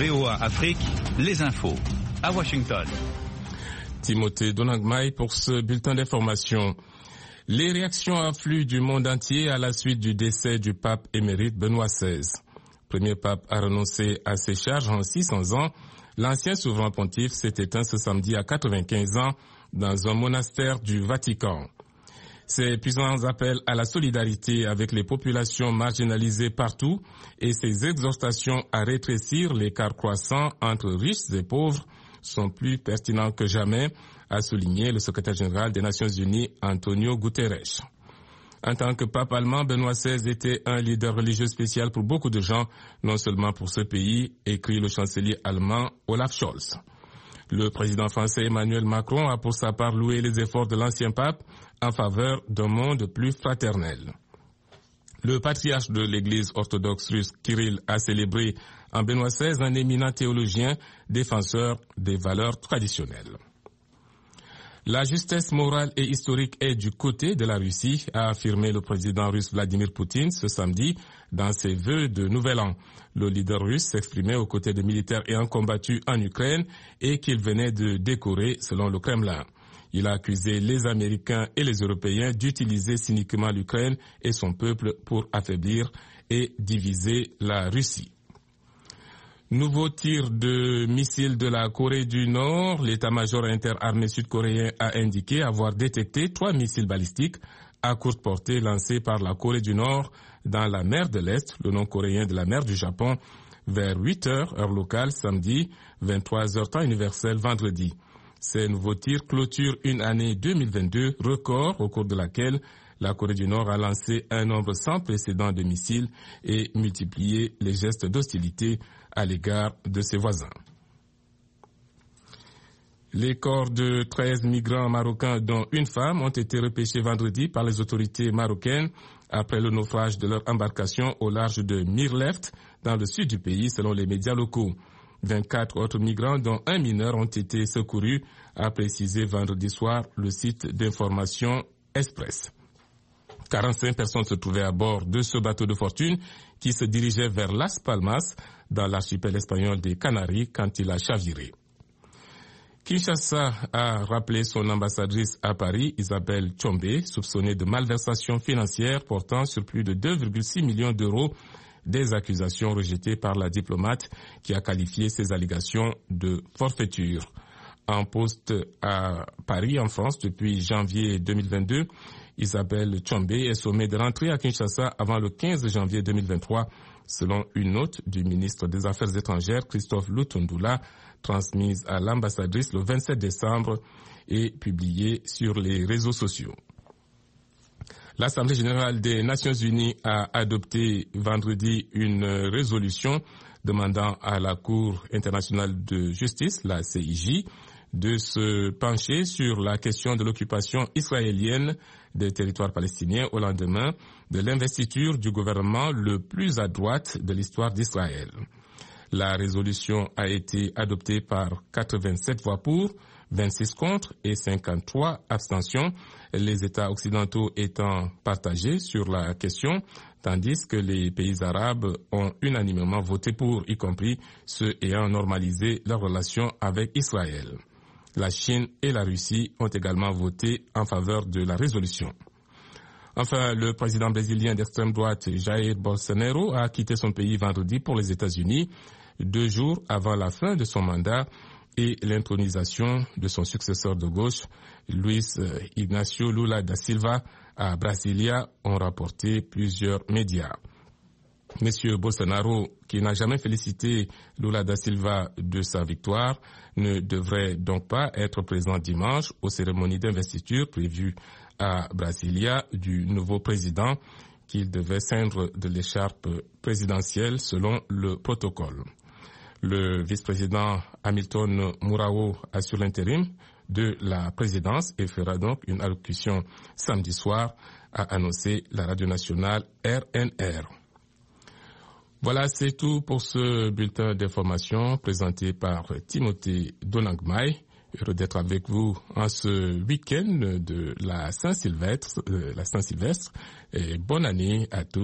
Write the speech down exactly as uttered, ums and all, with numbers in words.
V O A Afrique, les infos, à Washington. Timothée Donangmai pour ce bulletin d'information. Les réactions affluent du monde entier à la suite du décès du pape émérite Benoît seize. Premier pape à renoncer à ses charges en six cents ans, l'ancien souverain pontife s'est éteint ce samedi à quatre-vingt-quinze ans dans un monastère du Vatican. Ses puissants appels à la solidarité avec les populations marginalisées partout et ses exhortations à rétrécir l'écart croissant entre riches et pauvres sont plus pertinents que jamais, a souligné le secrétaire général des Nations Unies, Antonio Guterres. En tant que pape allemand, Benoît seize était un leader religieux spécial pour beaucoup de gens, non seulement pour ce pays, écrit le chancelier allemand Olaf Scholz. Le président français Emmanuel Macron a pour sa part loué les efforts de l'ancien pape en faveur d'un monde plus fraternel. Le patriarche de l'église orthodoxe russe Kirill a célébré en Benoît seize un éminent théologien défenseur des valeurs traditionnelles. La justesse morale et historique est du côté de la Russie, a affirmé le président russe Vladimir Poutine ce samedi dans ses vœux de Nouvel An. Le leader russe s'exprimait aux côtés de militaires ayant combattu en Ukraine et qu'il venait de décorer selon le Kremlin. Il a accusé les Américains et les Européens d'utiliser cyniquement l'Ukraine et son peuple pour affaiblir et diviser la Russie. Nouveau tir de missiles de la Corée du Nord. L'état-major interarmé sud-coréen a indiqué avoir détecté trois missiles balistiques à courte portée lancés par la Corée du Nord dans la mer de l'Est, le nom coréen de la mer du Japon, vers huit heures, heure locale, samedi, vingt-trois heures temps universel, vendredi. Ces nouveaux tirs clôturent une année deux mille vingt-deux, record au cours de laquelle la Corée du Nord a lancé un nombre sans précédent de missiles et multiplié les gestes d'hostilité à l'égard de ses voisins. Les corps de treize migrants marocains, dont une femme, ont été repêchés vendredi par les autorités marocaines après le naufrage de leur embarcation au large de Mirleft, dans le sud du pays, selon les médias locaux. vingt-quatre autres migrants, dont un mineur, ont été secourus, a précisé vendredi soir le site d'information Express. quarante-cinq personnes se trouvaient à bord de ce bateau de fortune qui se dirigeait vers Las Palmas, dans l'archipel espagnol des Canaries, quand il a chaviré. Kinshasa a rappelé son ambassadrice à Paris, Isabelle Tchombe, soupçonnée de malversation financière portant sur plus de deux virgule six millions d'euros, des accusations rejetées par la diplomate qui a qualifié ces allégations de forfaiture. En poste à Paris, en France, depuis janvier deux mille vingt-deux, Isabelle Tchombe est sommée de rentrer à Kinshasa avant le quinze janvier deux mille vingt-trois, selon une note du ministre des Affaires étrangères, Christophe Lutundula, transmise à l'ambassadrice le vingt-sept décembre et publiée sur les réseaux sociaux. L'Assemblée générale des Nations unies a adopté vendredi une résolution demandant à la Cour internationale de justice, la C I J, de se pencher sur la question de l'occupation israélienne des territoires palestiniens au lendemain de l'investiture du gouvernement le plus à droite de l'histoire d'Israël. La résolution a été adoptée par quatre-vingt-sept voix pour, vingt-six contre et cinquante-trois abstentions, les États occidentaux étant partagés sur la question, tandis que les pays arabes ont unanimement voté pour, y compris ceux ayant normalisé leurs relations avec Israël. La Chine et la Russie ont également voté en faveur de la résolution. Enfin, le président brésilien d'extrême droite, Jair Bolsonaro, a quitté son pays vendredi pour les États-Unis, deux jours avant la fin de son mandat et l'intronisation de son successeur de gauche, Luiz Inácio Lula da Silva, à Brasilia, ont rapporté plusieurs médias. Monsieur Bolsonaro, qui n'a jamais félicité Lula da Silva de sa victoire, ne devrait donc pas être présent dimanche aux cérémonies d'investiture prévues à Brasilia du nouveau président, qu'il devait ceindre de l'écharpe présidentielle selon le protocole. Le vice-président Hamilton Mourao assure l'intérim de la présidence et fera donc une allocution samedi soir, a annoncé la radio nationale R N R. Voilà, c'est tout pour ce bulletin d'information présenté par Timothée Donangmai. Heureux d'être avec vous en ce week-end de la Saint-Sylvestre, euh, la Saint-Sylvestre. Et bonne année à tous.